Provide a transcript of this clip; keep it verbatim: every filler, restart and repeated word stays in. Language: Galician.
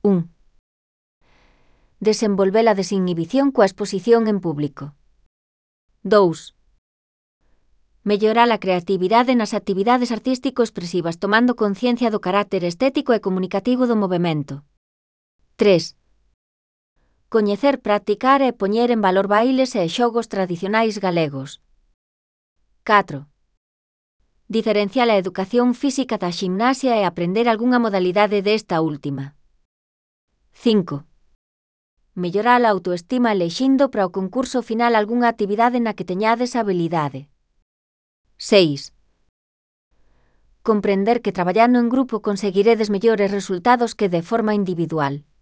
un. Desenvolver a desinhibición coa exposición en público. dous. Mellorar a creatividade nas actividades artístico-expresivas tomando conciencia do carácter estético e comunicativo do movemento. tres. Coñecer, practicar e poñer en valor bailes e xogos tradicionais galegos. catro. Diferenciar a educación física da ximnasia e aprender algunha modalidade desta última. cinco. Mellorar a autoestima elixindo para o concurso final algunha actividade na que teñades habilidade. seis. Comprender que traballando en grupo conseguiredes mellores resultados que de forma individual.